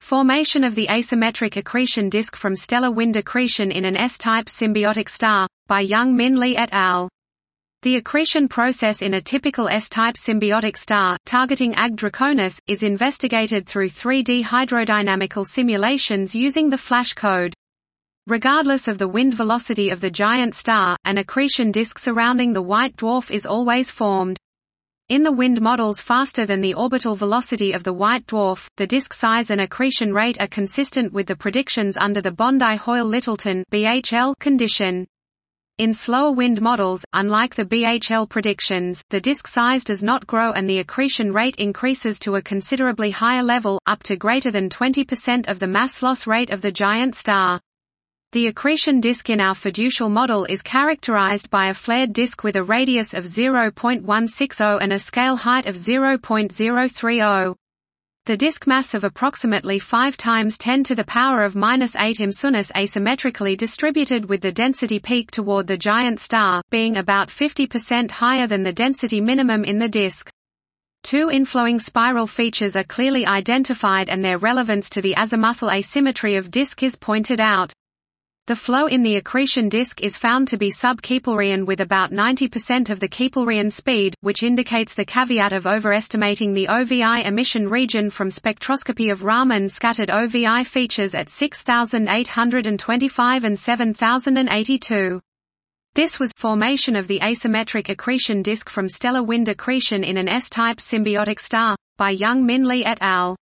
Formation of the asymmetric accretion disk from stellar wind accretion in an S-type symbiotic star, by Young-Min Lee et al. The accretion process in a typical S-type symbiotic star, targeting Ag Draconis, is investigated through 3D hydrodynamical simulations using the Flash code. Regardless of the wind velocity of the giant star, an accretion disk surrounding the white dwarf is always formed. In the wind models faster than the orbital velocity of the white dwarf, the disk size and accretion rate are consistent with the predictions under the Bondi-Hoyle-Littleton (BHL) condition. In slower wind models, unlike the BHL predictions, the disk size does not grow and the accretion rate increases to a considerably higher level, up to greater than 20% of the mass loss rate of the giant star. The accretion disk in our fiducial model is characterized by a flared disk with a radius of 0.160 and a scale height of 0.030. The disk mass of approximately 5 times 10 to the power of -8 Imsunus asymmetrically distributed, with the density peak toward the giant star, being about 50% higher than the density minimum in the disk. Two inflowing spiral features are clearly identified and their relevance to the azimuthal asymmetry of disk is pointed out. The flow in the accretion disk is found to be sub-Keplerian with about 90% of the Keplerian speed, which indicates the caveat of overestimating the OVI emission region from spectroscopy of Raman scattered OVI features at 6,825 and 7,082. This was formation of the asymmetric accretion disk from stellar wind accretion in an S-type symbiotic star, by Young-Min Lee et al.